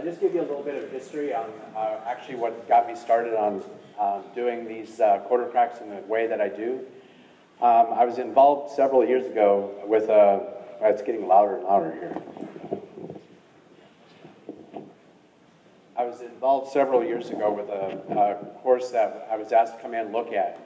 just give you a little bit of history on actually what got me started on doing these quarter cracks in the way that I do. I was involved several years ago with it's getting louder and louder here. I was involved several years ago with a horse that I was asked to come in and look at.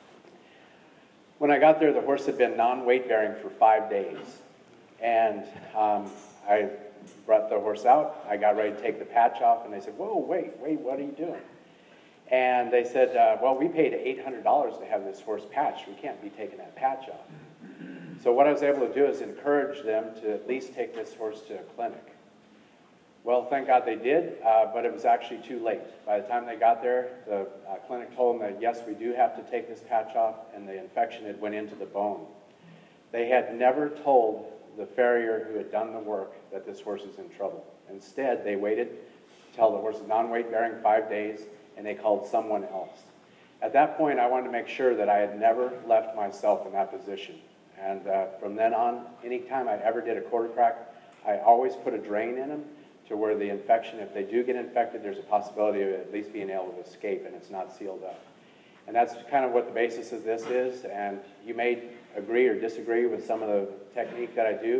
When I got there, the horse had been non-weight bearing for 5 days. And I brought the horse out. I got ready to take the patch off, and they said, "Whoa, wait, what are you doing?" And they said, "Well, we paid $800 to have this horse patched. We can't be taking that patch off." So what I was able to do is encourage them to at least take this horse to a clinic. Well, thank God they did, but it was actually too late. By the time they got there, the clinic told them that, yes, we do have to take this patch off, and the infection had went into the bone. They had never told the farrier who had done the work that this horse is in trouble. Instead, they waited until the horse was non-weight bearing 5 days, and they called someone else. At that point, I wanted to make sure that I had never left myself in that position. And from then on, anytime I ever did a quarter crack, I always put a drain in them to where the infection, if they do get infected, there's a possibility of at least being able to escape and it's not sealed up. And that's kind of what the basis of this is, and you may agree or disagree with some of the technique that I do.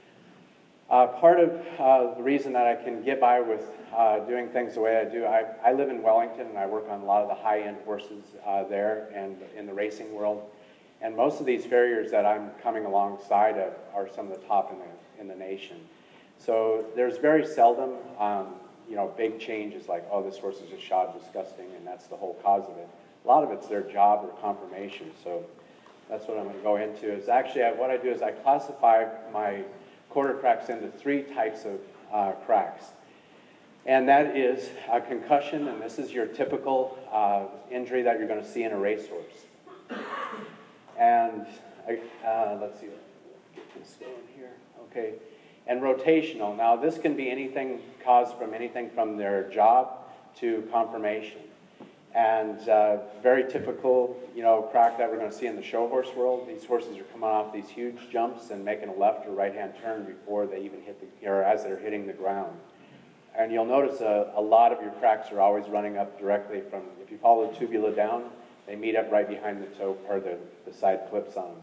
Part of the reason that I can get by with doing things the way I do, I live in Wellington and I work on a lot of the high-end horses there and in the racing world. And most of these farriers that I'm coming alongside of are some of the top in the nation. So there's very seldom, big changes like, oh, this horse is just shod disgusting, and that's the whole cause of it. A lot of it's their job or confirmation. So that's what I'm going to go into. Is actually what I do is I classify my quarter cracks into 3 types of cracks, and that is a concussion, and this is your typical injury that you're going to see in a racehorse. And let's see, get this going here. Okay. And rotational. Now, this can be anything caused from anything from their job to conformation. And very typical, crack that we're going to see in the show horse world. These horses are coming off these huge jumps and making a left or right-hand turn before they even hit or as they're hitting the ground. And you'll notice a lot of your cracks are always running up directly from, if you follow the tubula down, they meet up right behind the toe, or the side clips on them.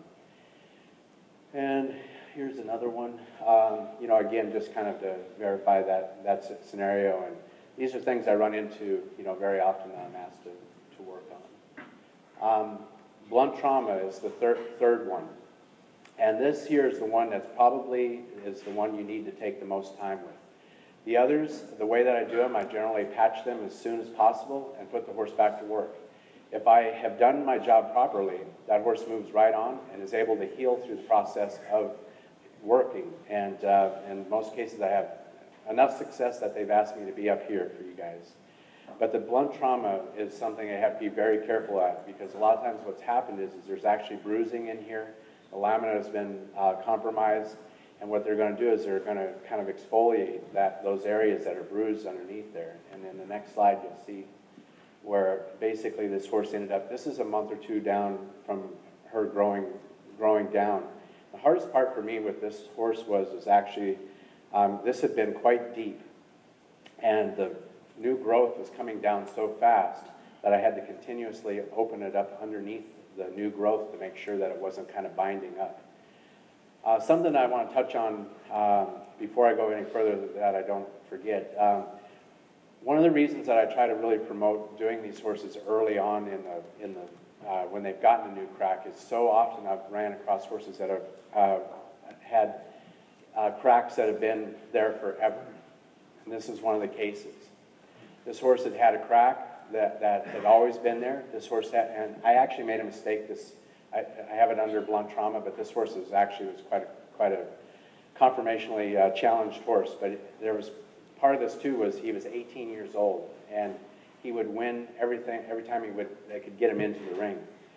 And here's another one. Again, just kind of to verify that scenario. And these are things I run into, very often that I'm asked to work on. Blunt trauma is the third one. And this here is the one that's probably is the one you need to take the most time with. The others, the way that I do them, I generally patch them as soon as possible and put the horse back to work. If I have done my job properly, that horse moves right on and is able to heal through the process of working. And in most cases, I have enough success that they've asked me to be up here for you guys. But the blunt trauma is something I have to be very careful at, because a lot of times what's happened is there's actually bruising in here. The lamina has been compromised, and what they're going to do is they're going to kind of exfoliate those areas that are bruised underneath there. And in the next slide, you'll see where basically this horse ended up. This is a month or 2 down from her growing down. The hardest part for me with this horse was actually, this had been quite deep, and the new growth was coming down so fast that I had to continuously open it up underneath the new growth to make sure that it wasn't kind of binding up. Something I want to touch on before I go any further that I don't forget. One of the reasons that I try to really promote doing these horses early on when they've gotten a new crack is so often I've ran across horses that have had cracks that have been there forever. And this is one of the cases. This horse had a crack that had always been there. This horse had, and I actually made a mistake. I have it under blunt trauma, but this horse was quite a conformationally challenged horse. But there was part of this too was he was 18 years old, and he would win everything every time they could get him into the ring.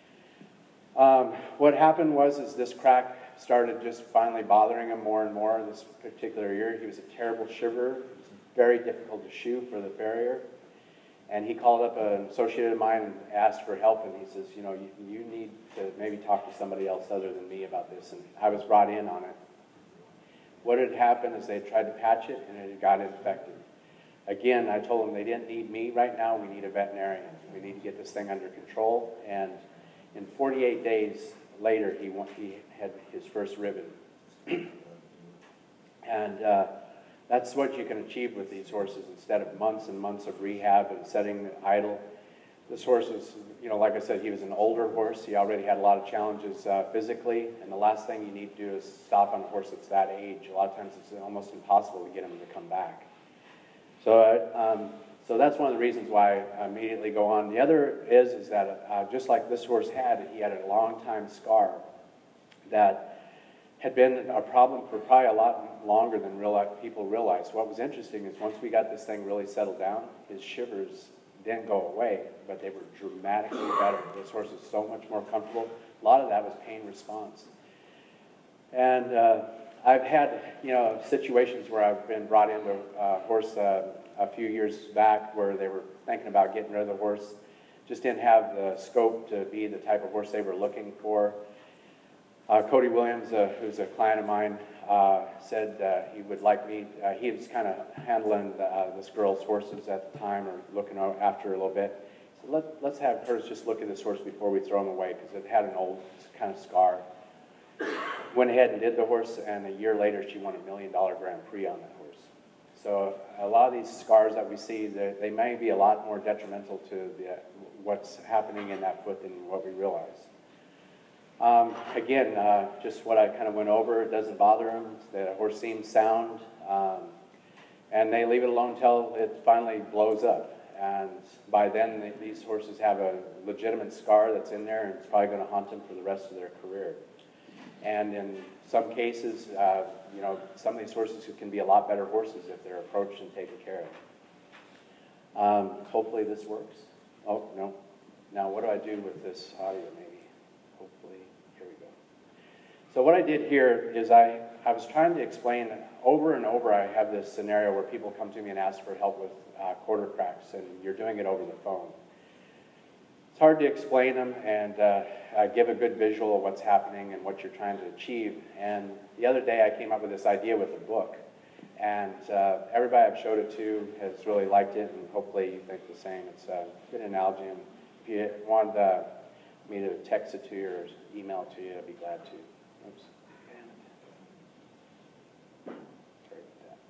What happened was this crack started just finally bothering him more and more this particular year. He was a terrible shiverer. It was very difficult to shoe for the farrier. And he called up an associate of mine and asked for help, and he says, you need to maybe talk to somebody else other than me about this. And I was brought in on it. What had happened is they tried to patch it, and it got infected. again, I told them they didn't need me right now, we need a veterinarian. We need to get this thing under control. And in 48 days later, he had his first ribbon. And that's what you can achieve with these horses instead of months and months of rehab and setting idle. This horse is, you know, like I said, he was an older horse. He already had a lot of challenges physically, and the last thing you need to do is stop on a horse that's that age. A lot of times it's almost impossible to get him to come back. So, so that's one of the reasons why I immediately go on. The other is that just like this horse had, he had a long time scar that had been a problem for probably a lot longer than people realize. What was interesting is once we got this thing really settled down, his shivers didn't go away, but they were dramatically better. This horse is so much more comfortable. A lot of that was pain response. And I've had, you know, situations where I've been brought into a horse a few years back where they were thinking about getting rid of the horse, just didn't have the scope to be the type of horse they were looking for. Cody Williams, who's a client of mine, said he would like me, he was kind of handling this girl's horses at the time, or looking after her a little bit. So let's have her just look at this horse before we throw him away, because it had an old kind of scar. Went ahead and did the horse, and a year later she won $1 million Grand Prix on that horse. So a lot of these scars that we see, they may be a lot more detrimental to what's happening in that foot than what we realize. Again, just what I kind of went over, it doesn't bother them. The horse seems sound, and they leave it alone until it finally blows up. And by then, these horses have a legitimate scar that's in there, and it's probably going to haunt them for the rest of their career. And in some cases, you know, some of these horses can be a lot better horses if they're approached and taken care of. Hopefully this works. Oh, no. Now, what do I do with this audio, maybe? Hopefully, here we go. So what I did here is I was trying to explain over and over. I have this scenario where people come to me and ask for help with quarter cracks, and you're doing it over the phone. It's hard to explain them and give a good visual of what's happening and what you're trying to achieve. And the other day I came up with this idea with a book. And everybody I've showed it to has really liked it, and hopefully you think the same. It's a good analogy. And if you want me to text it to you or email it to you, I'd be glad to. Oops. Sorry about that.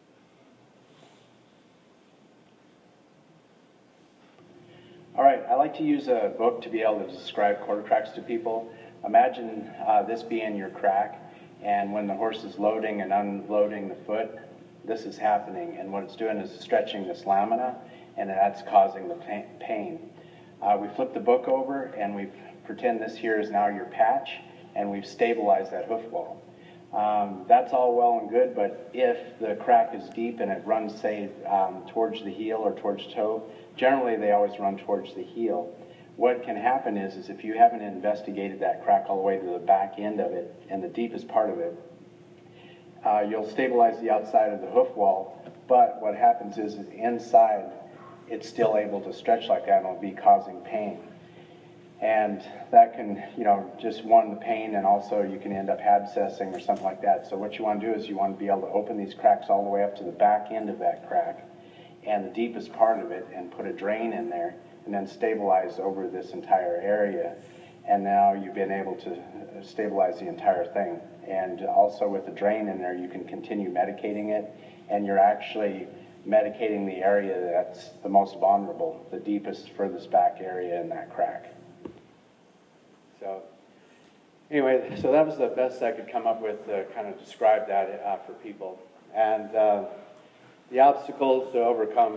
All right, I like to use a book to be able to describe quarter cracks to people. Imagine this being your crack, and when the horse is loading and unloading the foot, this is happening, and what it's doing is stretching this lamina, and that's causing the pain. We flip the book over, and we pretend this here is now your patch, and we've stabilized that hoof wall. That's all well and good, but if the crack is deep and it runs, say, towards the heel or towards toe, generally they always run towards the heel. What can happen is if you haven't investigated that crack all the way to the back end of it and the deepest part of it, you'll stabilize the outside of the hoof wall, but what happens is inside it's still able to stretch like that and it'll be causing pain. And that can, you know, just one, the pain, and also you can end up abscessing or something like that. So what you want to do is you want to be able to open these cracks all the way up to the back end of that crack and the deepest part of it, and put a drain in there and then stabilize over this entire area. And now you've been able to stabilize the entire thing. And also with the drain in there, you can continue medicating it, and you're actually medicating the area that's the most vulnerable, the deepest, furthest back area in that crack. So anyway, so that was the best I could come up with to kind of describe that for people. And the obstacles to overcome,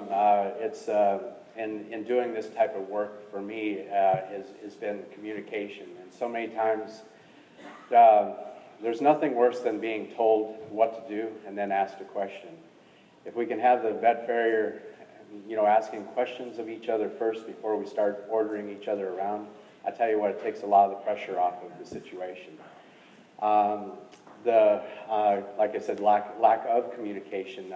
in doing this type of work for me has been communication. And so many times there's nothing worse than being told what to do and then asked a question. If we can have the vet farrier, you know, asking questions of each other first before we start ordering each other around, I tell you what, it takes a lot of the pressure off of the situation. Like I said, lack of communication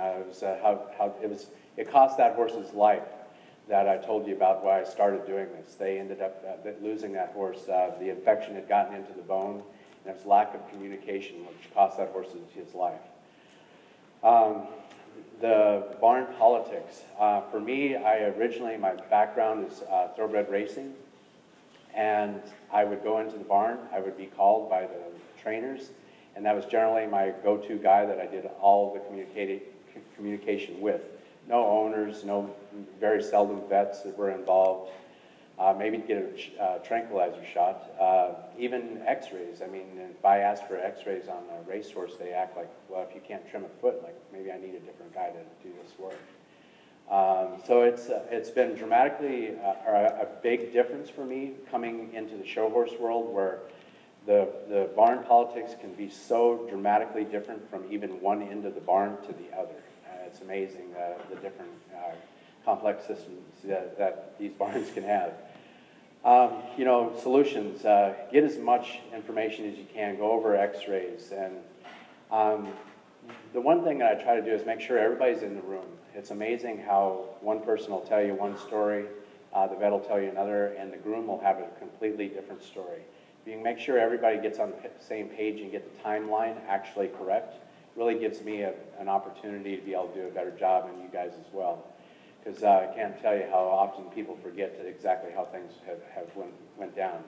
it cost that horse's life that I told you about why I started doing this. They ended up losing that horse. The infection had gotten into the bone, and it was lack of communication which cost that horse his life. the barn politics. For me, my background is thoroughbred racing, and I would go into the barn, I would be called by the trainers, and that was generally my go-to guy that I did all the communication with. No owners, very seldom vets that were involved. Maybe get a tranquilizer shot, even x-rays. I mean, if I ask for x-rays on a racehorse, they act like, well, if you can't trim a foot, like maybe I need a different guy to do this work. So it's been dramatically a big difference for me coming into the show horse world, where the barn politics can be so dramatically different from even one end of the barn to the other. It's amazing the different complex systems that these barns can have. Solutions, get as much information as you can, go over x-rays, and the one thing that I try to do is make sure everybody's in the room. It's amazing how one person will tell you one story, the vet will tell you another, and the groom will have a completely different story. If you can make sure everybody gets on the same page and get the timeline actually correct, really gives me an opportunity to be able to do a better job, and you guys as well. Because I can't tell you how often people forget exactly how things have went down.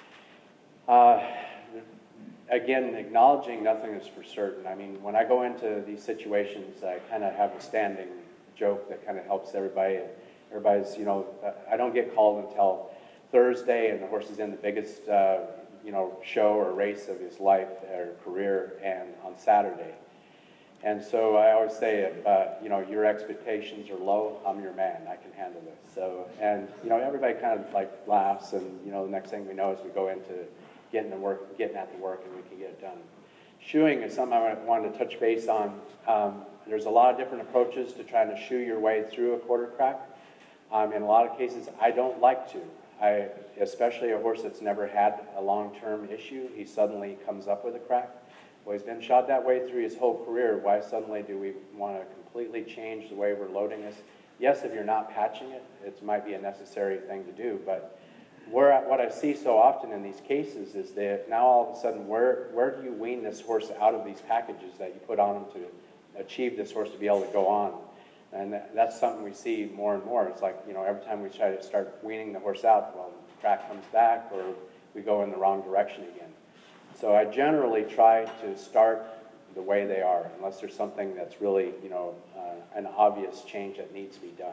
Again, acknowledging nothing is for certain. I mean, when I go into these situations, I kind of have a standing joke that kind of helps everybody. Everybody's, I don't get called until Thursday, and the horse is in the biggest, show or race of his life or career, and on Saturday. And so I always say, if your expectations are low, I'm your man. I can handle this. So, and everybody kind of like laughs, and the next thing we know is we go into getting at the work, and we can get it done. Shoeing is something I wanted to touch base on. There's a lot of different approaches to trying to shoe your way through a quarter crack. In a lot of cases, I don't like to. Especially a horse that's never had a long-term issue, he suddenly comes up with a crack. Well, he's been shot that way through his whole career. Why suddenly do we want to completely change the way we're loading this? Yes, if you're not patching it, it might be a necessary thing to do, but what I see so often in these cases is that now all of a sudden, where do you wean this horse out of these packages that you put on him to achieve this horse to be able to go on? And that's something we see more and more. It's like, every time we try to start weaning the horse out, well, the crack comes back, or we go in the wrong direction again. So I generally try to start the way they are, unless there's something that's really, an obvious change that needs to be done.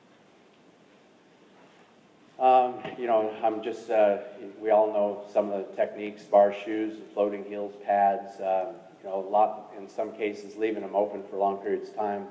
We all know some of the techniques: bar shoes, floating heels, pads, a lot, in some cases, leaving them open for long periods of time,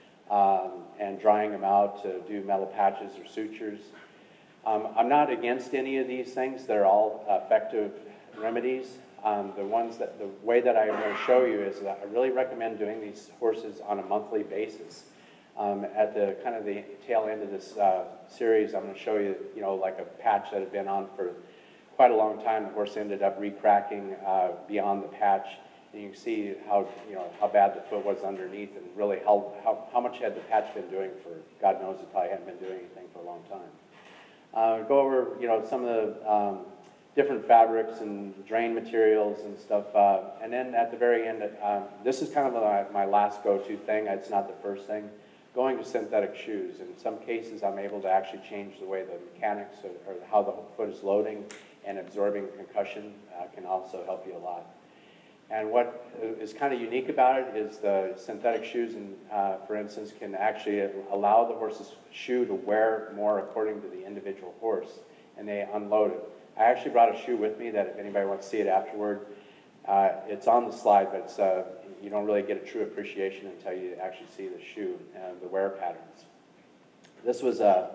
and drying them out to do metal patches or sutures. I'm not against any of these things. They're all effective remedies. The way that I'm going to show you is that I really recommend doing these horses on a monthly basis. At the kind of the tail end of this series, I'm going to show you, like a patch that had been on for quite a long time. The horse ended up re-cracking beyond the patch, and you can see how bad the foot was underneath, and really how much had the patch been doing for, God knows, it probably hadn't been doing anything for a long time. Go over, some of the different fabrics and drain materials and stuff, and then at the very end, this is kind of my last go-to thing. It's not the first thing. Going to synthetic shoes. In some cases, I'm able to actually change the way the mechanics or how the foot is loading and absorbing concussion can also help you a lot. And what is kind of unique about it is the synthetic shoes, and for instance, can actually allow the horse's shoe to wear more according to the individual horse, and they unload it. I actually brought a shoe with me that if anybody wants to see it afterward, it's on the slide, but it's, you don't really get a true appreciation until you actually see the shoe and the wear patterns. This was a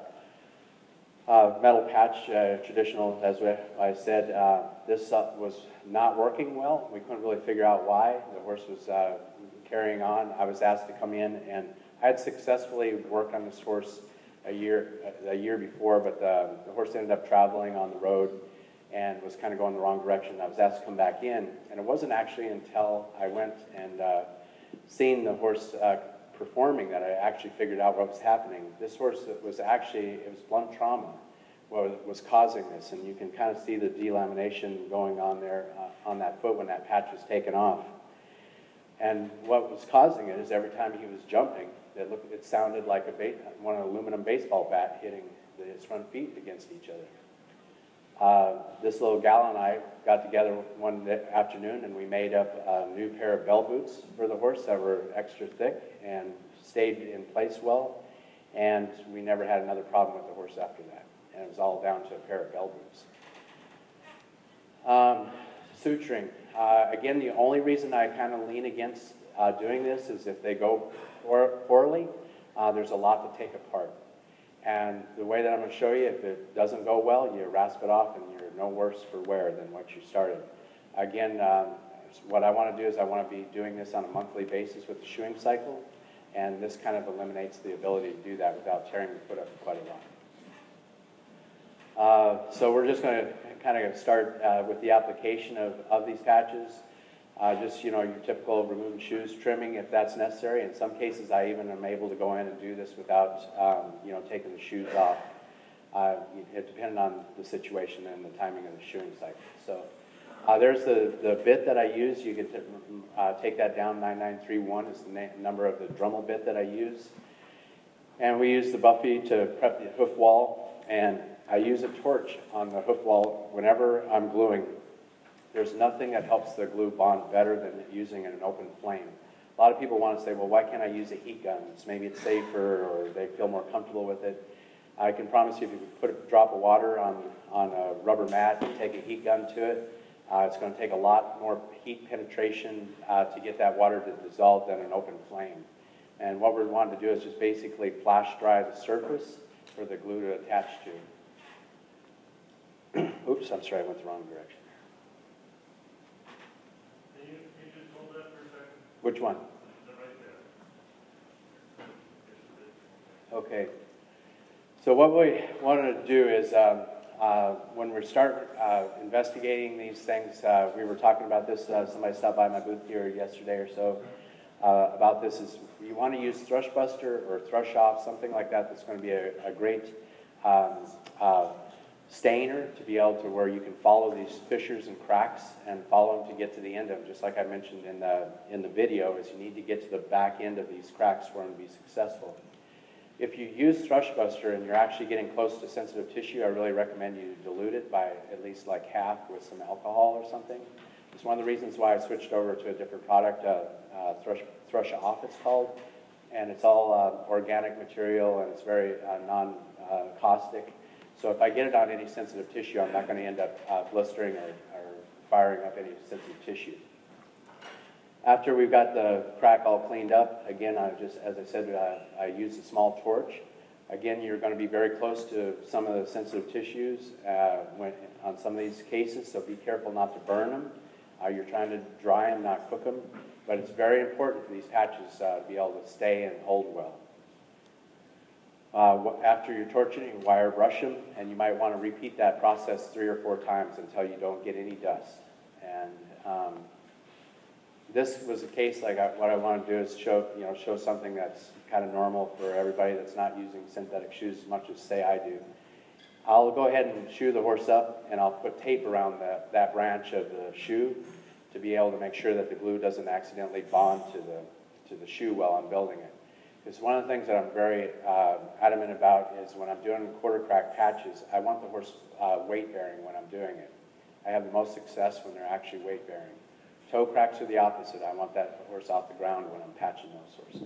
metal patch, traditional, as I said. This was not working well. We couldn't really figure out why. The horse was carrying on. I was asked to come in, and I had successfully worked on this horse a year before, but the horse ended up traveling on the road and was kind of going the wrong direction. I was asked to come back in, and it wasn't actually until I went and seen the horse performing that I actually figured out what was happening. This horse was actually, it was blunt trauma what was causing this, and you can kind of see the delamination going on there on that foot when that patch was taken off. And what was causing it is every time he was jumping, It sounded like one aluminum baseball bat hitting his front feet against each other. This little gal and I got together one afternoon and we made up a new pair of bell boots for the horse that were extra thick and stayed in place well. And we never had another problem with the horse after that. And it was all down to a pair of bell boots. Suturing. Again, the only reason I kind of lean against doing this is if they go poorly, there's a lot to take apart. And the way that I'm going to show you, if it doesn't go well, you rasp it off and you're no worse for wear than what you started. Again, what I want to do is I want to be doing this on a monthly basis with the shoeing cycle, and this kind of eliminates the ability to do that without tearing the foot up quite a lot. So we're just going to kind of start with the application of these patches. Just, your typical removing shoes, trimming if that's necessary. In some cases, I even am able to go in and do this without, taking the shoes off. It depends on the situation and the timing of the shoeing cycle. So there's the bit that I use. You can take that down. 9931 is the number of the Dremel bit that I use. And we use the Buffy to prep the hoof wall. And I use a torch on the hoof wall whenever I'm gluing. There's nothing that helps the glue bond better than using an open flame. A lot of people want to say, well, why can't I use a heat gun? Maybe it's safer or they feel more comfortable with it. I can promise you if you put a drop of water on a rubber mat and take a heat gun to it, it's going to take a lot more heat penetration to get that water to dissolve than an open flame. And what we're wanting to do is just basically flash dry the surface for the glue to attach to. Oops, I'm sorry, I went the wrong direction. Which one? Okay. So what we wanted to do is when we start investigating these things, we were talking about this, somebody stopped by my booth here yesterday or so about this, is you want to use Thrush Buster or Thrush Off, something like that that's going to be a great stainer to be able to where you can follow these fissures and cracks and follow them to get to the end of them. Just like I mentioned in the video, is you need to get to the back end of these cracks for them to be successful. If you use Thrush Buster and you're actually getting close to sensitive tissue, I really recommend you dilute it by at least like half with some alcohol or something. It's one of the reasons why I switched over to a different product, Thrush Off it's called, and it's all organic material and it's very non-caustic. So if I get it on any sensitive tissue, I'm not going to end up blistering or firing up any sensitive tissue. After we've got the crack all cleaned up, again, as I said, I use a small torch. Again, you're going to be very close to some of the sensitive tissues on some of these cases, so be careful not to burn them. You're trying to dry them, not cook them. But it's very important for these patches to be able to stay and hold well. After you're torching, you wire brush them, and you might want to repeat that process 3 or 4 times until you don't get any dust. And this was a case like what I want to do is show something that's kind of normal for everybody that's not using synthetic shoes as much as say I do. I'll go ahead and shoe the horse up, and I'll put tape around that branch of the shoe to be able to make sure that the glue doesn't accidentally bond to the shoe while I'm building it. Because one of the things that I'm very adamant about is when I'm doing quarter crack patches, I want the horse weight bearing when I'm doing it. I have the most success when they're actually weight bearing. Toe cracks are the opposite. I want that horse off the ground when I'm patching those horses.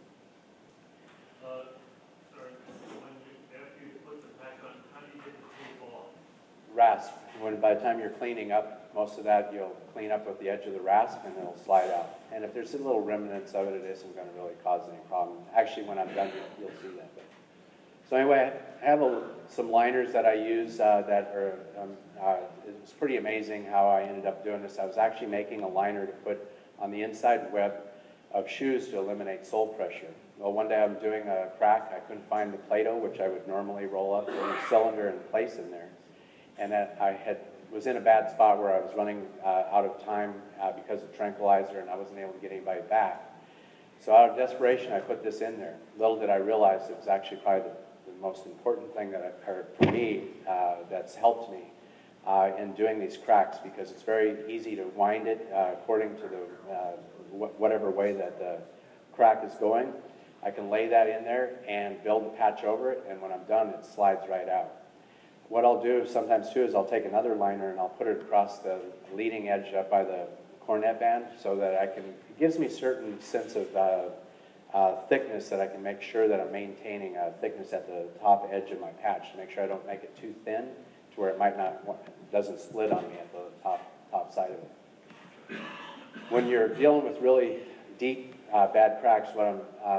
Sorry, after you put the patch on, how do you get the tape off? Rasp. By the time you're cleaning up, most of that you'll clean up with the edge of the rasp and it'll slide out. And if there's a little remnants of it, it isn't going to really cause any problem. Actually, when I'm done, you'll see that. So anyway, I have some liners that I use that are, it's pretty amazing how I ended up doing this. I was actually making a liner to put on the inside web of shoes to eliminate sole pressure. Well, one day I'm doing a crack. I couldn't find the Play-Doh, which I would normally roll up in a cylinder and place in there. And that was in a bad spot where I was running out of time because of tranquilizer, and I wasn't able to get anybody back. So out of desperation, I put this in there. Little did I realize it was actually probably the most important thing for me that's helped me in doing these cracks, because it's very easy to wind it according to the whatever way that the crack is going. I can lay that in there and build a patch over it, and when I'm done, it slides right out. What I'll do sometimes too is I'll take another liner and I'll put it across the leading edge up by the cornet band so that it gives me a certain sense of thickness that I can make sure that I'm maintaining a thickness at the top edge of my patch to make sure I don't make it too thin to where it doesn't split on me at the top side of it. When you're dealing with really deep, bad cracks, what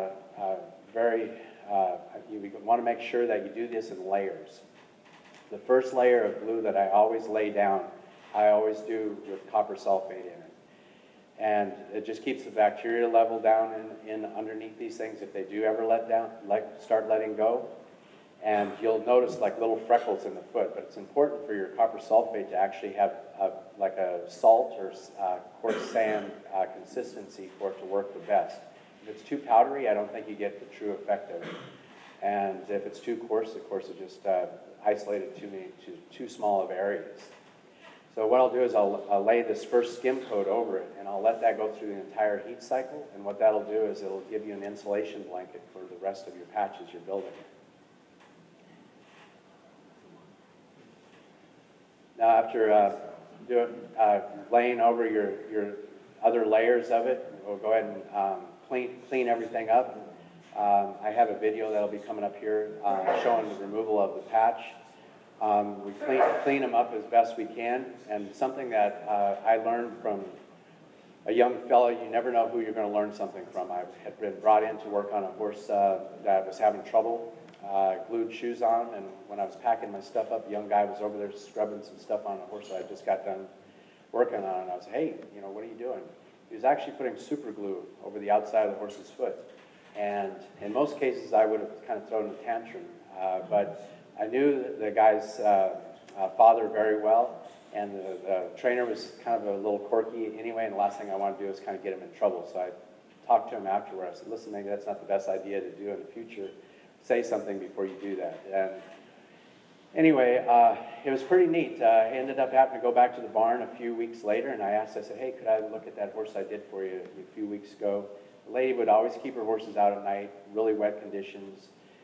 you want to make sure that you do this in layers. The first layer of glue that I always lay down, I always do with copper sulfate in it. And it just keeps the bacteria level down in underneath these things if they do ever start letting go. And you'll notice like little freckles in the foot, but it's important for your copper sulfate to actually have like a salt or coarse sand consistency for it to work the best. If it's too powdery, I don't think you get the true effect of it. And if it's too coarse, of course, it just isolated to too small of areas. So what I'll do is I'll lay this first skim coat over it, and I'll let that go through the entire heat cycle. And what that'll do is it'll give you an insulation blanket for the rest of your patches you're building. Now after laying over your other layers of it, we'll go ahead and clean everything up. I have a video that'll be coming up here showing the removal of the patch. We clean them up as best we can, and something that I learned from a young fellow, you never know who you're going to learn something from. I had been brought in to work on a horse that was having trouble, glued shoes on, and when I was packing my stuff up, a young guy was over there scrubbing some stuff on a horse that I just got done working on, and I was, hey, what are you doing? He was actually putting super glue over the outside of the horse's foot, and in most cases I would have kind of thrown a tantrum, but I knew the guy's father very well, and the trainer was kind of a little quirky anyway, and the last thing I wanted to do is kind of get him in trouble. So I talked to him afterward. I said, listen, maybe that's not the best idea to do in the future. Say something before you do that. And anyway, it was pretty neat. I ended up having to go back to the barn a few weeks later, and I said, hey, could I look at that horse I did for you a few weeks ago? The lady would always keep her horses out at night, really wet conditions,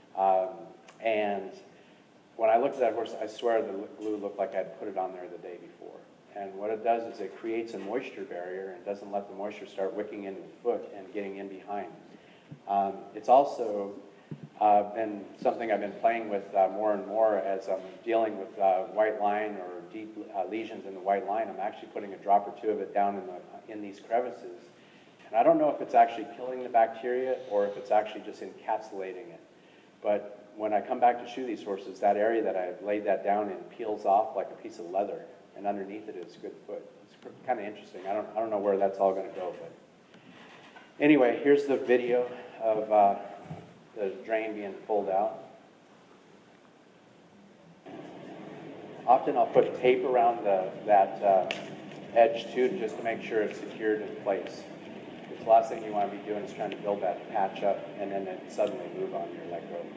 and when I looked at that horse, I swear the glue looked like I'd put it on there the day before. And what it does is it creates a moisture barrier and doesn't let the moisture start wicking into the foot and getting in behind. It's also been something I've been playing with more and more as I'm dealing with white line or deep lesions in the white line. I'm actually putting a drop or two of it down in these crevices. And I don't know if it's actually killing the bacteria or if it's actually just encapsulating it. But when I come back to shoe these horses, that area that I've laid that down in peels off like a piece of leather, and underneath it is good foot. It's kind of interesting. I don't know where that's all going to go, but anyway, here's the video of the drain being pulled out. Often I'll put tape around that edge too, just to make sure it's secured in place. Because the last thing you want to be doing is trying to build that patch up and then it suddenly move on your leg rope.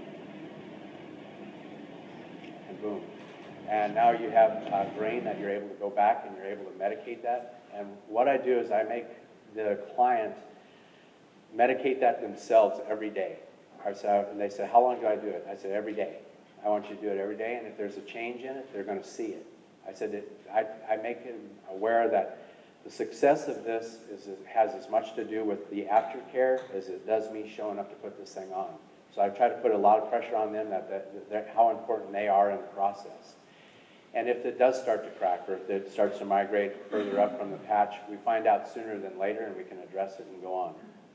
And boom. And now you have a drain that you're able to go back and you're able to medicate that. And what I do is I make the client medicate that themselves every day. And they said, how long do I do it? I said, every day. I want you to do it every day, and if there's a change in it, they're going to see it. I said, I make them aware that the success of this has as much to do with the aftercare as it does me showing up to put this thing on. So I try to put a lot of pressure on them that how important they are in the process. And if it does start to crack or if it starts to migrate further up from the patch, we find out sooner than later and we can address it and go on.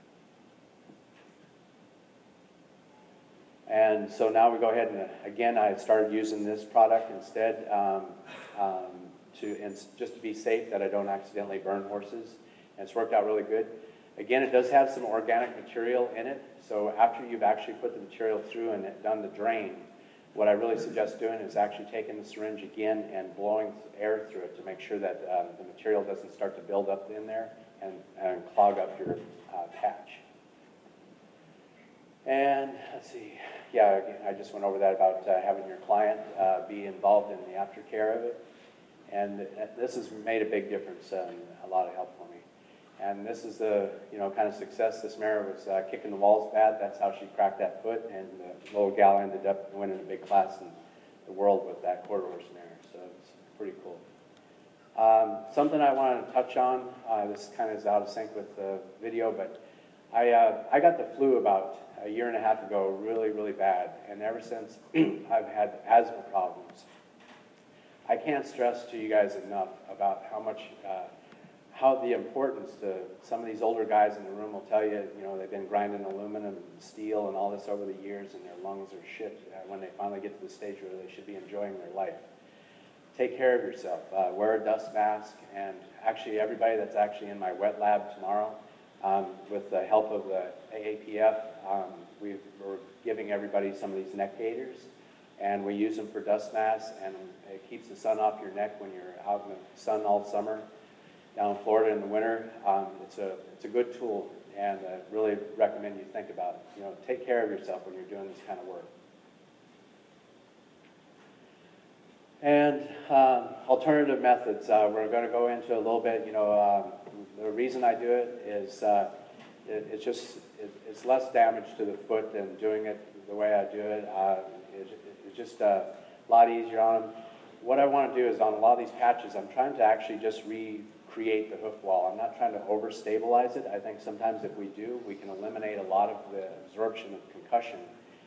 And so now we go ahead and, again, I started using this product instead just to be safe that I don't accidentally burn horses. And it's worked out really good. Again, it does have some organic material in it. So after you've actually put the material through and done the drain, what I really suggest doing is actually taking the syringe again and blowing air through it to make sure that the material doesn't start to build up in there and clog up your patch. And let's see, yeah, again, I just went over that about having your client be involved in the aftercare of it. And this has made a big difference and a lot of help for me. And this is the, kind of success. This mare was kicking the walls bad. That's how she cracked that foot. And the little gal ended up winning a big class in the world with that quarter horse mare. So it's pretty cool. Something I wanted to touch on, this kind of is out of sync with the video, but I got the flu about a year and a half ago, really, really bad. And ever since, I've had asthma problems. I can't stress to you guys enough about how the importance to some of these older guys in the room will tell you, they've been grinding aluminum and steel and all this over the years, and their lungs are shit when they finally get to the stage where they should be enjoying their life. Take care of yourself. Wear a dust mask, and actually everybody that's actually in my wet lab tomorrow, with the help of the AAPF, we're giving everybody some of these neck gaiters, and we use them for dust masks, and it keeps the sun off your neck when you're out in the sun all summer. Down in Florida in the winter, it's a good tool, and I really recommend you think about it. Take care of yourself when you're doing this kind of work. And alternative methods, we're going to go into a little bit. The reason I do it is it's less damage to the foot than doing it the way I do it. It's just a lot easier on them. What I want to do is on a lot of these patches, I'm trying to actually just recreate the hoof wall. I'm not trying to overstabilize it. I think sometimes if we do, we can eliminate a lot of the absorption of concussion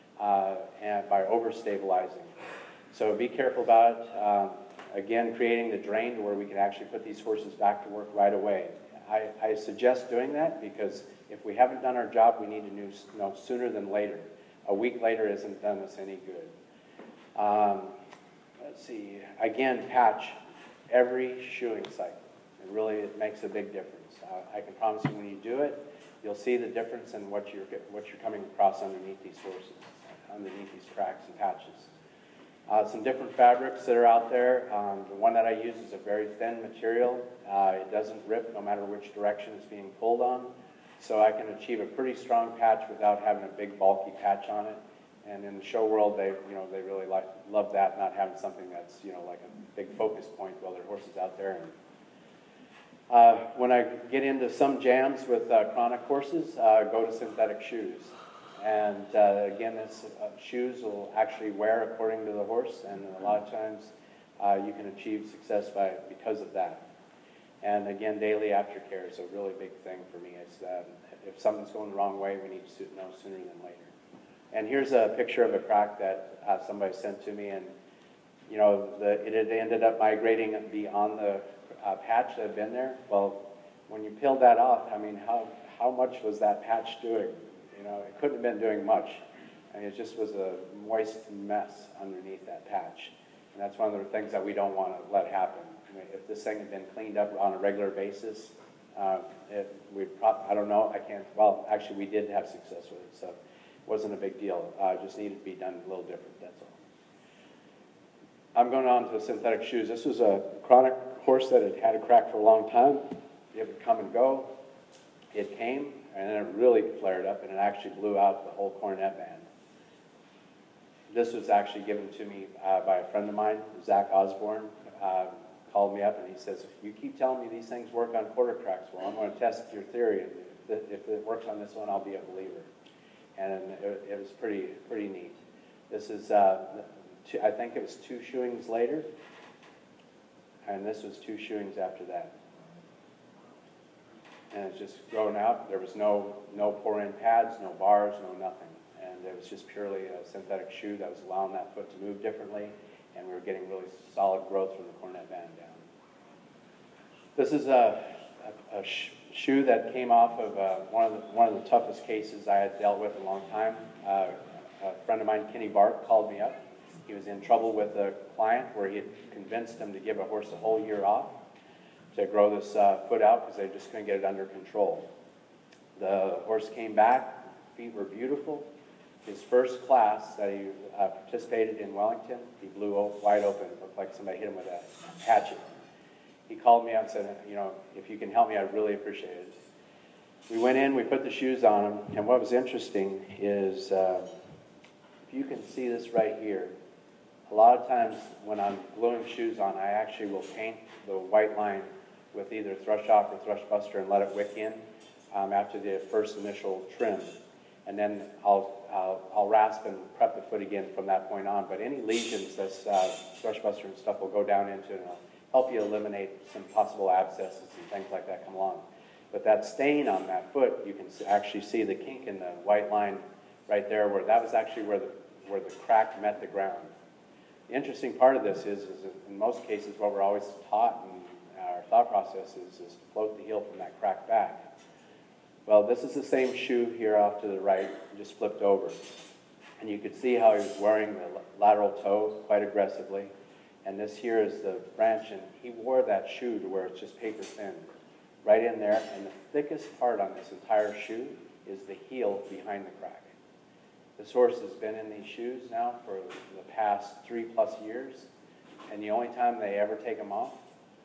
and by overstabilizing. So be careful about it. Again, creating the drain to where we can actually put these horses back to work right away. I suggest doing that because if we haven't done our job, we need to know sooner than later. A week later isn't done us any good. Let's see. Again, patch every shoeing cycle. It makes a big difference. I can promise you when you do it, you'll see the difference in what you're coming across underneath these horses, underneath these cracks and patches. Some different fabrics that are out there. The one that I use is a very thin material. It doesn't rip no matter which direction it's being pulled on. So I can achieve a pretty strong patch without having a big bulky patch on it. And in the show world, they really love that, not having something that's like a big focus point while their horse is out there. And when I get into some jams with chronic horses, go to synthetic shoes. And again, this shoes will actually wear according to the horse, and a lot of times you can achieve success because of that. And again, daily aftercare is a really big thing for me. It's if something's going the wrong way, we need to know sooner than later. And here's a picture of a crack that somebody sent to me, and it had ended up migrating beyond the patch that had been there. Well, when you peeled that off, I mean, how much was that patch doing? It couldn't have been doing much. I mean, it just was a moist mess underneath that patch. And that's one of the things that we don't want to let happen. I mean, if this thing had been cleaned up on a regular basis, I don't know, well, actually we did have success with it, so it wasn't a big deal. It just needed to be done a little different, that's all. I'm going on to synthetic shoes. This was a chronic horse that had had a crack for a long time. It would come and go. It came, and then it really flared up, and it actually blew out the whole cornet band. This was actually given to me by a friend of mine, Zach Osborne, called me up, and he says, you keep telling me these things work on quarter cracks. Well, I'm going to test your theory, and if it works on this one, I'll be a believer. And it was pretty neat. This is, I think it was 2 shoeings later, and this was 2 shoeings after that. And it's just growing out. There was no pour-in pads, no bars, no nothing. And it was just purely a synthetic shoe that was allowing that foot to move differently, and we were getting really solid growth from the cornet band down. This is a shoe that came off of one of the toughest cases I had dealt with in a long time. A friend of mine, Kenny Bark, called me up. He was in trouble with a client where he had convinced him to give a horse a whole year off to grow this foot out because they just couldn't get it under control. The horse came back, feet were beautiful. His first class that he participated in Wellington, he blew wide open. It looked like somebody hit him with a hatchet. He called me up and said, if you can help me, I'd really appreciate it. We went in, we put the shoes on him, and what was interesting is, if you can see this right here, a lot of times when I'm gluing shoes on, I actually will paint the white line with either thrush off or thrush buster and let it wick in after the first initial trim. And then I'll rasp and prep the foot again from that point on. But any lesions, this thrush buster and stuff will go down into and help you eliminate some possible abscesses and things like that come along. But that stain on that foot, you can actually see the kink in the white line right there, where that was actually where the crack met the ground. The interesting part of this is in most cases what we're always taught in our thought process is to float the heel from that crack back. Well, this is the same shoe here off to the right, just flipped over. And you could see how he was wearing the lateral toe quite aggressively. And this here is the branch, and he wore that shoe to where it's just paper thin, right in there. And the thickest part on this entire shoe is the heel behind the crack. This horse has been in these shoes now for the past 3+ years, and the only time they ever take them off,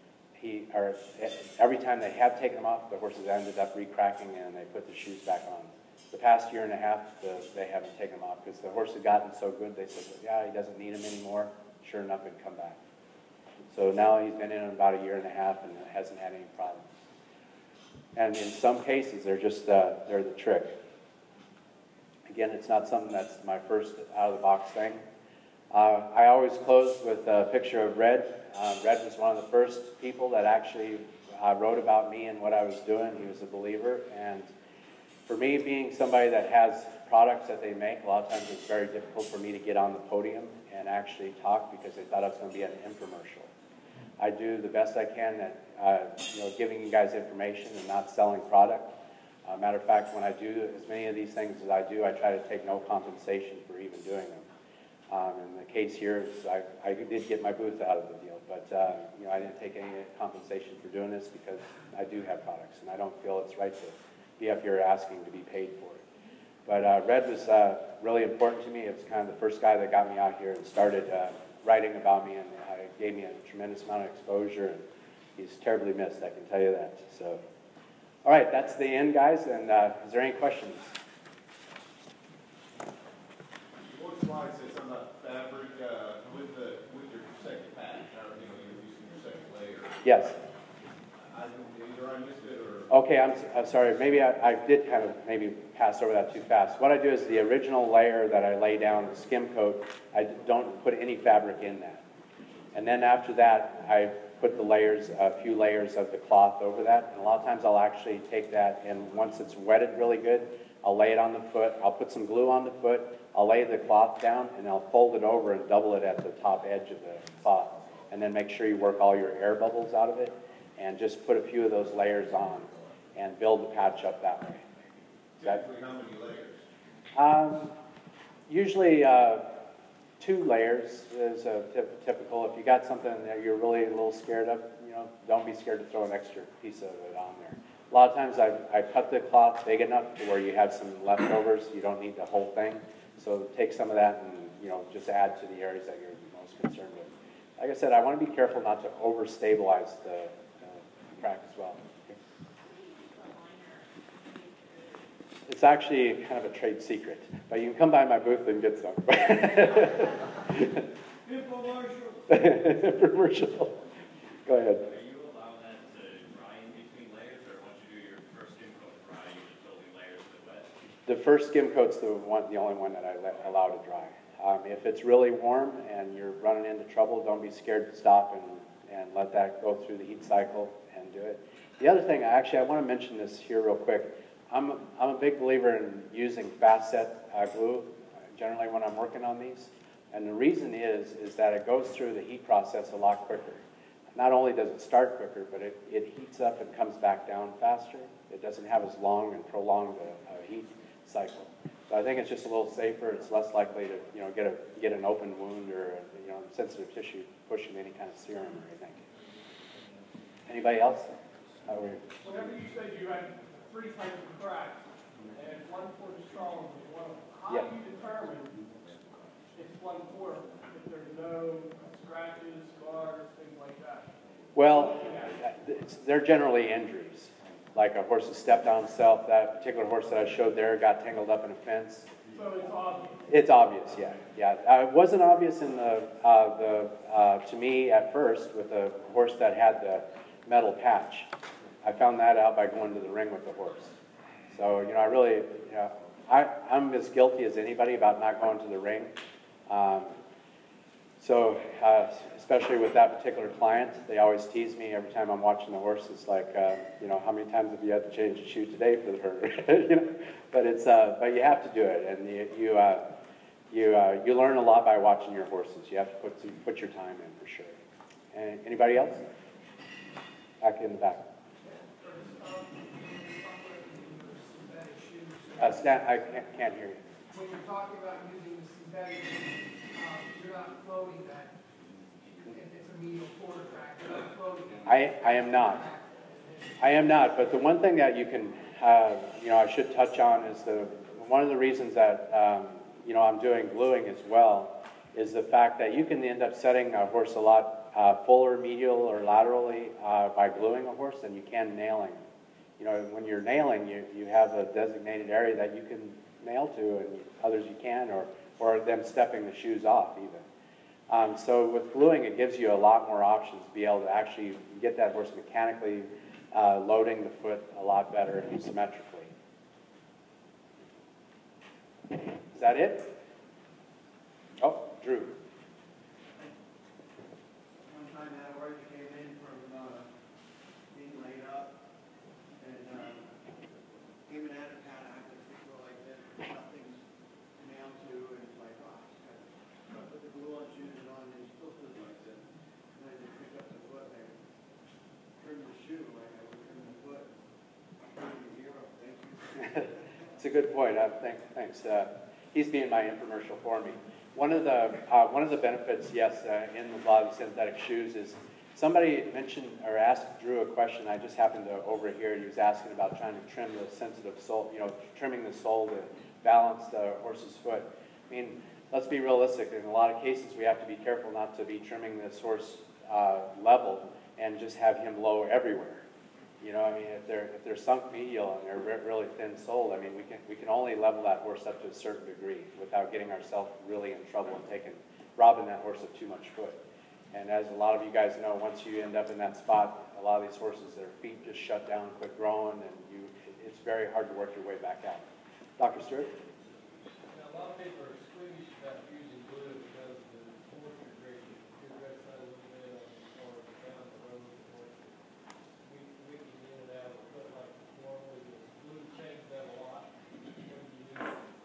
every time they have taken them off, the horses ended up re-cracking and they put the shoes back on. The past 1.5 years, they haven't taken them off because the horse had gotten so good, they said, yeah, he doesn't need them anymore. Sure enough, it'd come back. So now he's been in about 1.5 years and hasn't had any problems. And in some cases, they're the trick. Again, it's not something that's my first out-of-the-box thing. I always close with a picture of Red. Red was one of the first people that actually wrote about me and what I was doing. He was a believer. And for me, being somebody that has products that they make, a lot of times it's very difficult for me to get on the podium and actually talk because they thought I was going to be an infomercial. I do the best I can at giving you guys information and not selling product. Matter of fact, when I do as many of these things as I do, I try to take no compensation for even doing them. In the case here, I did get my booth out of the deal, but I didn't take any compensation for doing this because I do have products, and I don't feel it's right to be up here asking to be paid for it. But Red was really important to me. It was kind of the first guy that got me out here and started writing about me, and gave me a tremendous amount of exposure, and he's terribly missed, I can tell you that. So, all right, that's the end, guys, and is there any questions? One slide says on the fabric with your second patch, you're using your second layer. Yes. Either I missed it or... Okay, I'm sorry. Maybe I did kind of maybe pass over that too fast. What I do is the original layer that I lay down, the skim coat, I don't put any fabric in that. And then after that, I put the layers, a few layers of the cloth over that. And a lot of times I'll actually take that, and once it's wetted really good, I'll lay it on the foot. I'll put some glue on the foot. I'll lay the cloth down, and I'll fold it over and double it at the top edge of the cloth. And then make sure you work all your air bubbles out of it, and just put a few of those layers on and build the patch up that way. Typically, how many layers? Usually 2 layers is a typical. If you got something that you're really a little scared of, don't be scared to throw an extra piece of it on there. A lot of times I cut the cloth big enough to where you have some leftovers. You don't need the whole thing. So take some of that and just add to the areas that you're most concerned with. Like I said, I want to be careful not to over-stabilize the crack as well. It's actually kind of a trade secret, but you can come by my booth and get some. Infomercial. Infomercial. Go ahead. Are you allow that to dry in between layers, or once you do your first skim coat dry, you just building layers to wet? The first skim coat's the only one that I allow to dry. If it's really warm and you're running into trouble, don't be scared to stop and let that go through the heat cycle and do it. The other thing, I want to mention this here real quick. I'm a big believer in using fast set glue, generally when I'm working on these. And the reason is that it goes through the heat process a lot quicker. Not only does it start quicker, but it heats up and comes back down faster. It doesn't have as long and prolonged a heat cycle. So I think it's just a little safer. It's less likely to get an open wound or sensitive tissue pushing any kind of serum or anything. Anybody else? Whenever you said you had 3 types of cracks, and 1/4 is strong, how do you determine it's 1/4 if there's no scratches, scars, things like that? Well, they're generally injuries. Like a horse that stepped on himself. That particular horse that I showed there got tangled up in a fence. So it's obvious. It's obvious, yeah. It wasn't obvious in to me at first with the horse that had metal patch. I found that out by going to the ring with the horse. So, I really, I'm as guilty as anybody about not going to the ring. Especially with that particular client, they always tease me every time I'm watching the horse. It's like, how many times have you had to change the shoe today for her? But but you have to do it, and you learn a lot by watching your horses. You have to put your time in for sure. And anybody else? Back in the back. Stan, I can't hear you. When you're talking about using the synthetic, you're not floating that. If it's a medial quarter track, you're not floating it. I am not. I am not. But the one thing that you can, I should touch on is one of the reasons that I'm doing gluing as well is the fact that you can end up setting a horse a lot fuller medial or laterally by gluing a horse than you can nailing. When you're nailing, you have a designated area that you can nail to, and others you can, or them stepping the shoes off even. So with gluing, it gives you a lot more options to be able to actually get that horse mechanically loading the foot a lot better and symmetrically. Is that it? Oh, Drew. One time that horse came in from being laid up, and came in out of town, I could figure like this, nothing's nailed to, and it's like, oh, I put the glue on shoes on, and it still feels like this. And I just pick up the foot, and I trim the shoe like I would trim the foot. I'm the hero, thank you. It's a good point. Thanks. He's being my infomercial for me. One of the benefits, yes, in a lot of synthetic shoes is somebody mentioned or asked Drew a question. I just happened to overhear. He was asking about trying to trim the sensitive sole, trimming the sole to balance the horse's foot. I mean, let's be realistic. In a lot of cases, we have to be careful not to be trimming this horse level and just have him low everywhere. If they're sunk medial and they're really thin soled, I mean, we can only level that horse up to a certain degree without getting ourselves really in trouble and robbing that horse of too much foot. And as a lot of you guys know, once you end up in that spot, a lot of these horses, their feet just shut down, quit growing, and it's very hard to work your way back out. Dr. Stewart? Now, a lot of people are squeamish about using glue because the moisture rate could rest out a little bit or down the road. We can get it out of the foot like normally. The glue changes that a lot. What do you do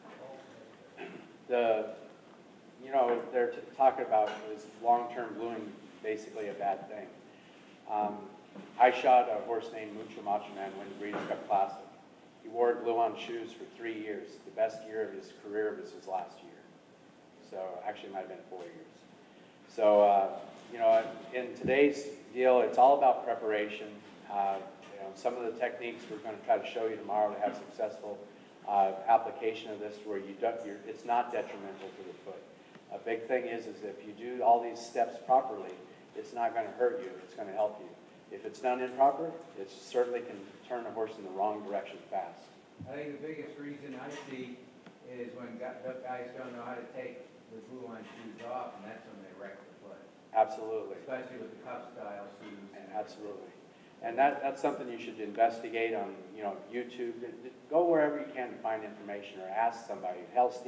also? They're talking about is long-term gluing basically a bad thing. I shot a horse named Mucho Macho Man when the Breeders' Cup Classic. He wore glue-on shoes for 3 years. The best year of his career was his last year. So actually, it might have been 4 years. So in today's deal, it's all about preparation. Some of the techniques we're going to try to show you tomorrow to have successful application of this, where it's not detrimental to the foot. A big thing is if you do all these steps properly, it's not going to hurt you. It's going to help you. If it's done improper, it certainly can turn a horse in the wrong direction fast. I think the biggest reason I see is when guys don't know how to take the glue-on shoes off, and that's when they wreck the foot. Absolutely. Especially with the cup-style shoes. Absolutely. And that's something you should investigate on, YouTube. Go wherever you can to find information or ask somebody.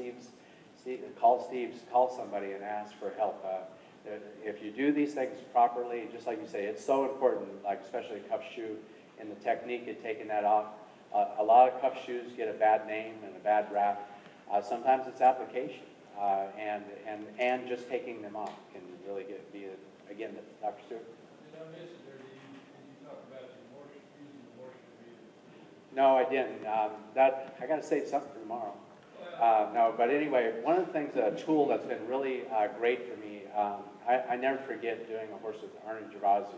Call somebody and ask for help. If you do these things properly, just like you say, it's so important, like especially a cuff shoe and the technique of taking that off. A lot of cuff shoes get a bad name and a bad rap. Sometimes it's application, and just taking them off can really again, Dr. Stewart? Did I miss it, or did you talk about using the moisture meter? No, I didn't. I got to save something for tomorrow. No, but anyway, one of the things, a tool that's been really great for me, I never forget doing a horse with Arnie Gervasio.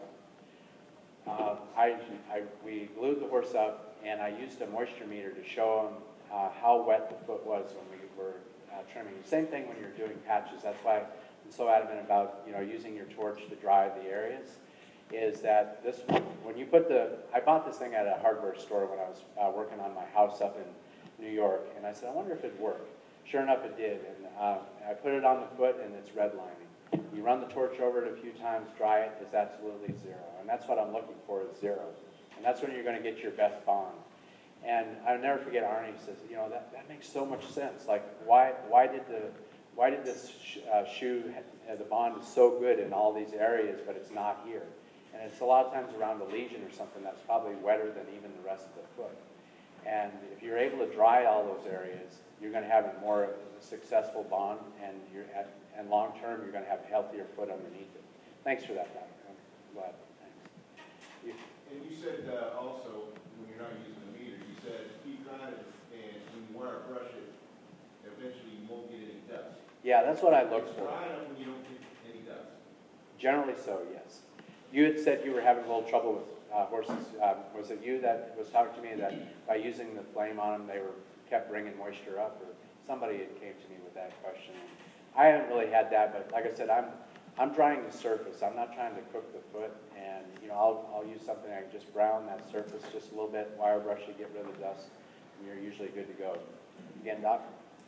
We glued the horse up, and I used a moisture meter to show him how wet the foot was when we were trimming. Same thing when you're doing patches. That's why I'm so adamant about using your torch to dry the areas. Is that when you I bought this thing at a hardware store when I was working on my house up in New York, and I said, I wonder if it'd work. Sure enough, it did, and I put it on the foot, and it's redlining. You run the torch over it a few times, dry it, it's absolutely zero. And that's what I'm looking for, is zero. And that's when you're going to get your best bond. And I'll never forget Arnie says, you know, that makes so much sense. Like, why did this shoe, the bond is so good in all these areas, but it's not here? And it's a lot of times around a lesion or something that's probably wetter than even the rest of the foot. And if you're able to dry all those areas, you're going to have a more successful bond, and long term, you're going to have a healthier foot underneath it. Thanks for that, Doctor. I'm glad. Thanks. And you said also, when you're not using the meter, you said keep drying it, and when you want to brush it, eventually you won't get any dust. Yeah, that's what I look It's for. dry enough when you don't get any dust. Generally so, yes. You had said you were having a little trouble with horses. Was it you that was talking to me that by using the flame on them, they kept bringing moisture up? Or somebody had came to me with that question. I haven't really had that, but like I said, I'm drying the surface. I'm not trying to cook the foot, and you know, I'll use something I can just brown that surface just a little bit, wire brush to get rid of the dust, and you're usually good to go. Again, Doc?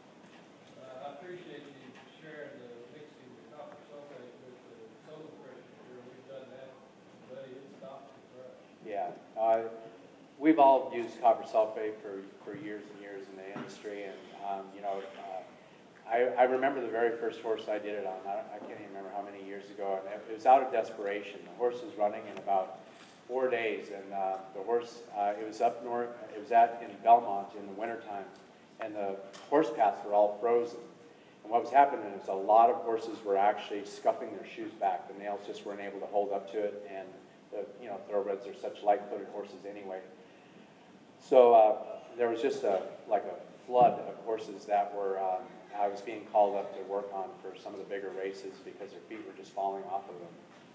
I appreciate you sharing the mixing the copper sulfate with the solar pressure here. We've done that, but it stopped the brush. Yeah. We've all used copper sulfate for years and years in the industry, and you know, I remember the very first horse I did it on. I can't even remember how many years ago, and it was out of desperation. The horse was running in about 4 days, and the horse, it was up north, it was in Belmont in the wintertime, and the horse paths were all frozen. And what was happening is a lot of horses were actually scuffing their shoes back. The nails just weren't able to hold up to it, and the thoroughbreds are such light-footed horses anyway. So there was just like a flood of horses that were, I was being called up to work on for some of the bigger races because their feet were just falling off of them.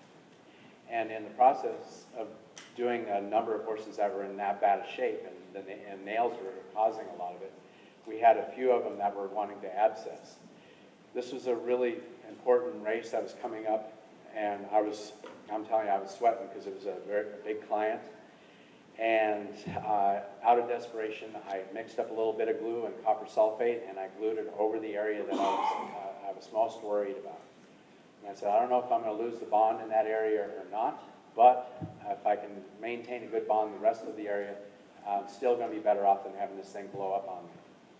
And in the process of doing a number of horses that were in that bad a shape, and nails were causing a lot of it, we had a few of them that were wanting to abscess. This was a really important race that was coming up, and I'm telling you, I was sweating because it was a very big client. And out of desperation, I mixed up a little bit of glue and copper sulfate, and I glued it over the area that I was most worried about. And I said, I don't know if I'm going to lose the bond in that area or not, but if I can maintain a good bond in the rest of the area, I'm still going to be better off than having this thing blow up on me.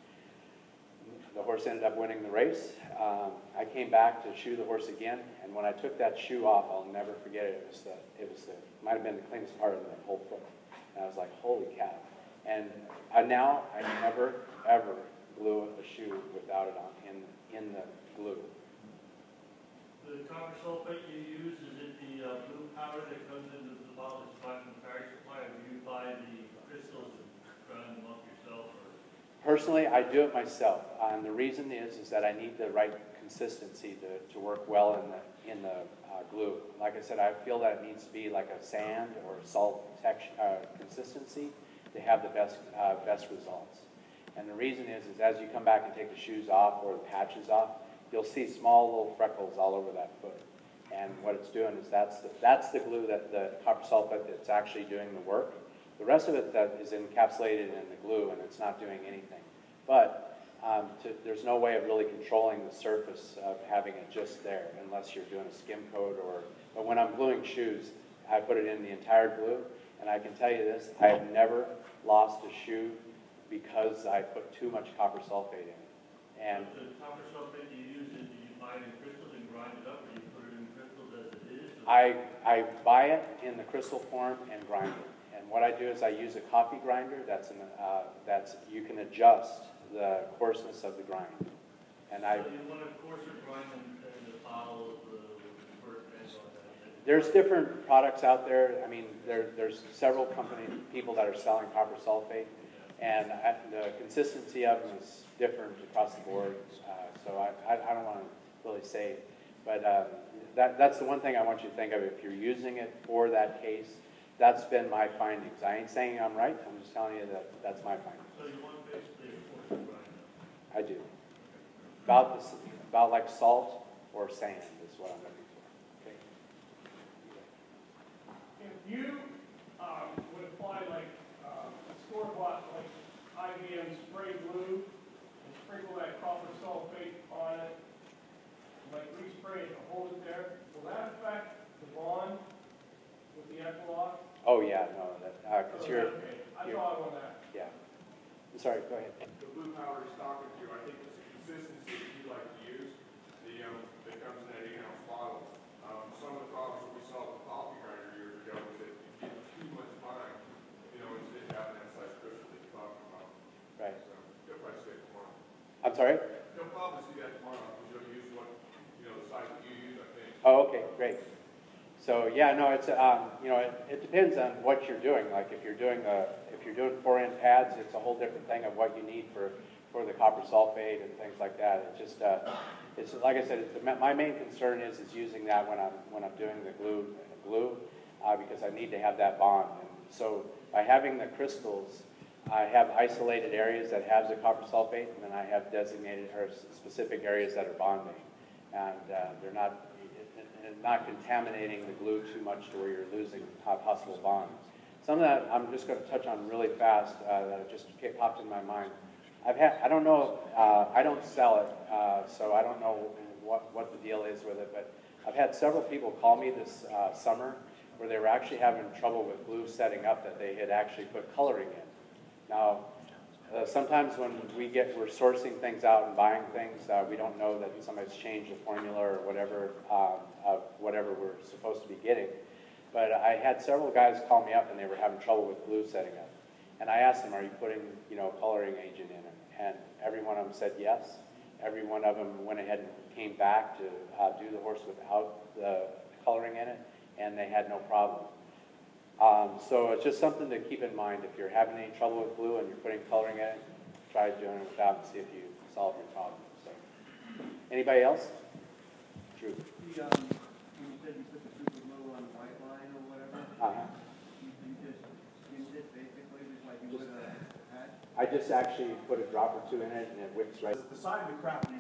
The horse ended up winning the race. I came back to shoe the horse again, and when I took that shoe off, I'll never forget it. It might have been the cleanest part of the whole foot. And I was like, holy cow. And now I never, ever glue a shoe without it on in the glue. The copper sulfate you use, is it the blue powder that comes into the bottle that's bought from the Power Supply, or do you buy the crystals and grind them up yourself? Or? Personally, I do it myself. And the reason is that I need the right consistency to work well in the glue. Like I said, I feel that it needs to be like a sand or salt consistency to have the best results. And the reason is as you come back and take the shoes off or the patches off, you'll see small little freckles all over that foot. And what it's doing is that's the glue, that the copper sulfate that's actually doing the work. The rest of it that is encapsulated in the glue, and it's not doing anything. But there's no way of really controlling the surface of having it just there unless you're doing a skim coat but when I'm gluing shoes, I put it in the entire glue, and I can tell you this, I have never lost a shoe because I put too much copper sulfate in it. And the copper sulfate you use, do you buy it in crystals and grind it up, or do you put it in crystals as it is? I buy it in the crystal form and grind it. And what I do is I use a coffee grinder that's you can adjust the coarseness of the grind. And so you want a coarser grind than the bottle of the work and all that? There's different products out there. I mean, there's several people that are selling copper sulfate, and the consistency of them is different across the board. So I don't want to really say, but that's the one thing I want you to think of. If you're using it for that case, that's been my findings. I ain't saying I'm right. I'm just telling you that that's my findings. So you want basically a coarser grind? I do. About like salt or sand is what I'm looking for. Okay. If you would apply like store-bought, like IBM spray glue, and sprinkle that copper sulfate on it, like respray spray it to hold it there, will that affect the bond with the Equilock? Oh, yeah, no, that, because you're, Okay, I you're- thought on that. yeah. I'm sorry, go ahead. The blue powder is talking to, I think it's a consistency that you like to use, that comes in that 8-ounce bottle. Some of the problems that we saw with the coffee grinder years ago was that you get too much fine, instead of having that size crystal that you're talking about. Right. So, you'll probably see it tomorrow. I'm sorry? No problem to see that tomorrow, because you'll use what, the size that you use, I think. Oh, okay, great. So, yeah, no, it's, it depends on what you're doing. Like, if you're doing 4-inch pads, it's a whole different thing of what you need for the copper sulfate and things like that. It's just, it's like I said, my main concern is using that when I'm doing the glue, because I need to have that bond. And so, by having the crystals, I have isolated areas that have the copper sulfate, and then I have designated or specific areas that are bonding, and they're not contaminating the glue too much to where you're losing possible bonds. Some of that I'm just going to touch on really fast that just popped in my mind. I don't know, I don't sell it, so I don't know what the deal is with it, but I've had several people call me this summer where they were actually having trouble with glue setting up, that they had actually put coloring in. Now, sometimes when we're sourcing things out and buying things, we don't know that somebody's changed the formula or whatever of whatever we're supposed to be getting. But I had several guys call me up and they were having trouble with glue setting up. And I asked them, are you putting, coloring agent in it? And every one of them said yes. Every one of them went ahead and came back to do the horse without the coloring in it, and they had no problem. So it's just something to keep in mind. If you're having any trouble with glue and you're putting coloring in it, try doing it without and see if you solve your problem. So, anybody else? Drew. When you said you put the super glue on the white line or whatever, you just skimmed it basically, just like you would a pad? I just actually put a drop or two in it, and it whips right. The side of the craft